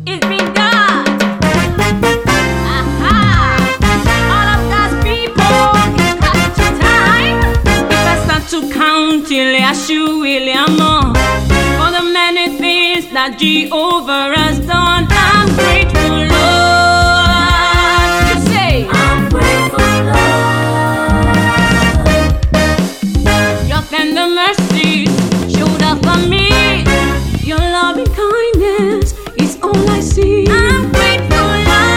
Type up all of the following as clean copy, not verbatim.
It's been done. Aha! All of God's people, it's got your time. If I start to count till I shoot William for the many things that Jehovah has done, I'm grateful, Lord. You say, I'm grateful, Lord. Your tender mercies showed up for me. Your loving kindness is all I see. I'm grateful,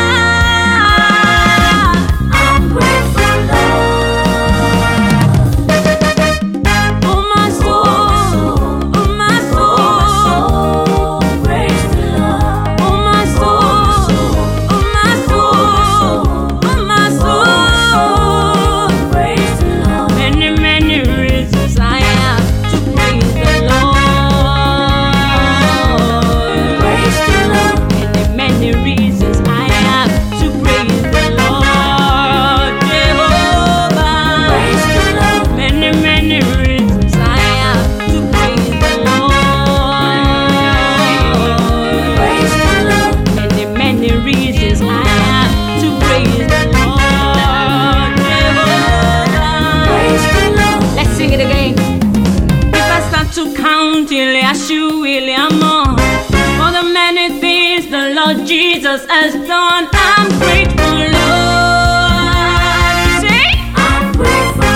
Lord. I'm grateful, Lord. Oh my soul, oh my soul, praise the Lord. Oh my soul, oh my soul, oh my soul, praise the Lord. Many, many reasons I have to praise the Lord. Many reasons I have to praise the Lord, Jehovah. Praise the Lord. Many, many reasons I have to praise the Lord. Praise the Lord. Many, many reasons I have to praise the Lord, Jehovah. Praise the Lord. Let's sing it again. If I start to count till I shoot William for the many things the Lord Jesus has done, I'm grateful, Lord. You say, I'm grateful,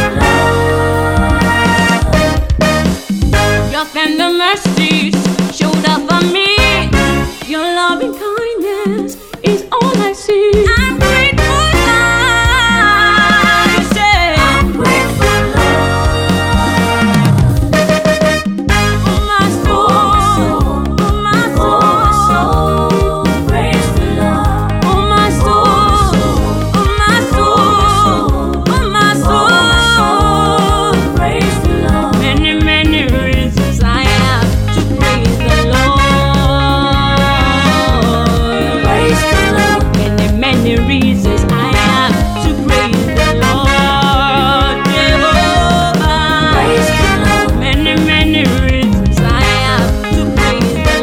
Lord. Your tender mercies showed up for me. Your loving kindness is all I see. I'm grateful, Lord. You say, I'm grateful, Lord. Oh my soul, oh my soul, praise the Lord. Oh my soul, oh my soul, oh my soul, praise the Lord. Many, many reasons I have to praise the Lord. Praise the Lord. Many, many reasons I have to praise the Lord, Jehovah. Praise the Lord. Many, many reasons I have to praise the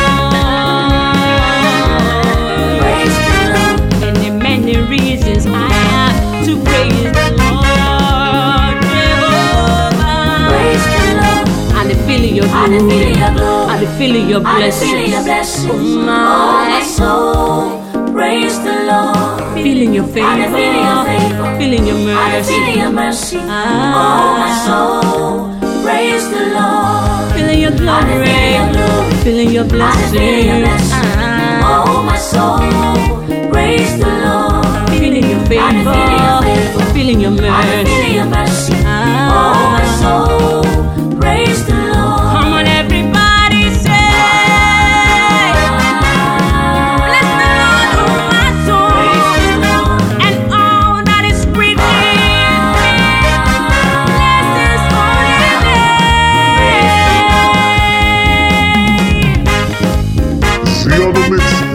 Lord. Praise the Lord. Many, many reasons I have to praise the Lord, Jehovah. Praise the Lord. And the feeling your glory, and the feeling your blessings. Oh my soul, praise the Lord. feeling your favor, feeling your mercy. Oh my soul, praise the Lord. Feeling your glory, feeling your blessings. Oh my soul, praise the Lord. Feeling your favor, feeling your mercy. Oh my soul, praise the Lord. Come on, everybody, say, bless the Lord, oh my soul, and all that is within me. Bless His holy name. See you on the mix.